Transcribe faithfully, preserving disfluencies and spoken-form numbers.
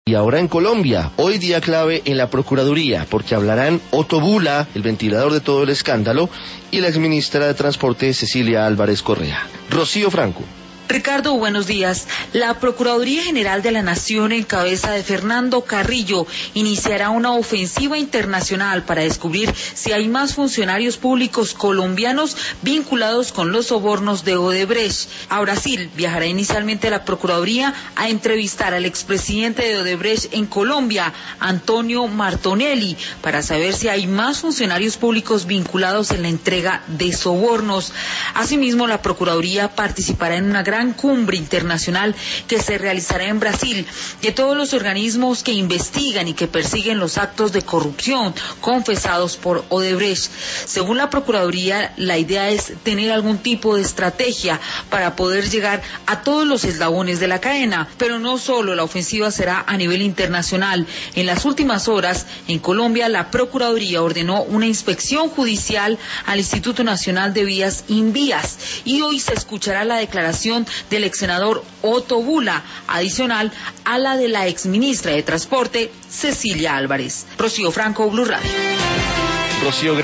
Y ahora en Colombia, hoy día clave en la Procuraduría, porque hablarán Otto Bula, el ventilador de todo el escándalo, y la exministra de Transporte Cecilia Álvarez Correa. Rocío Franco. Ricardo, buenos días. La Procuraduría General de la Nación, en cabeza de Fernando Carrillo, iniciará una ofensiva internacional para descubrir si hay más funcionarios públicos colombianos vinculados con los sobornos de Odebrecht. A Brasil viajará inicialmente la Procuraduría a entrevistar al expresidente de Odebrecht en Colombia, Antonio Martonelli, para saber si hay más funcionarios públicos vinculados en la entrega de sobornos. Asimismo, la Procuraduría participará en una gran cumbre internacional que se realizará en Brasil, de todos los organismos que investigan y que persiguen los actos de corrupción confesados por Odebrecht. Según la Procuraduría, la idea es tener algún tipo de estrategia para poder llegar a todos los eslabones de la cadena, pero no solo, la ofensiva será a nivel internacional. En las últimas horas, en Colombia, la Procuraduría ordenó una inspección judicial al Instituto Nacional de Vías Invías, y hoy se escuchará la declaración del ex senador Otto Bula, adicional a la de la ex ministra de Transporte, Cecilia Álvarez. Rocío Franco, Blue Radio. Rocío